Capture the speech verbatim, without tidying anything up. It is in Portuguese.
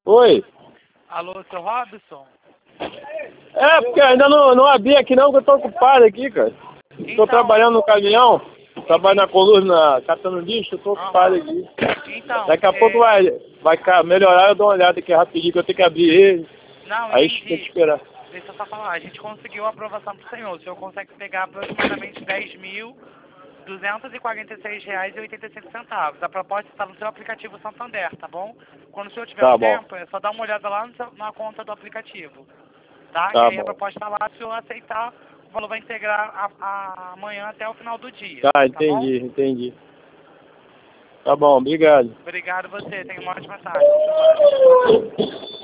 Oi. Alô, seu Robson? É, porque ainda não, não abri aqui não, porque eu tô ocupado aqui, cara. Então, Tô trabalhando no caminhão, trabalho na coluna, catando lixo, eu tô ocupado Aham. aqui. Então, Daqui a é... pouco vai, vai ca- melhorar, eu dou uma olhada aqui rapidinho, que eu tenho que abrir ele. Não, Aí tem que entendi. esperar. Deixa eu só falar, a gente conseguiu a aprovação pro senhor. O senhor consegue pegar aproximadamente dez mil duzentos e quarenta e seis reais e oitenta e cinco centavos. A proposta está no seu aplicativo Santander, tá bom? Quando o senhor tiver Tá um bom, tempo, é só dar uma olhada lá no seu- na conta do aplicativo, tá? Que tá aí a bom. proposta está lá, se o senhor aceitar, o valor vai integrar a, a amanhã até o final do dia, Tá, tá bom? entendi, entendi. Tá bom, obrigado. Obrigado você, tenha uma ótima tarde, bom trabalho.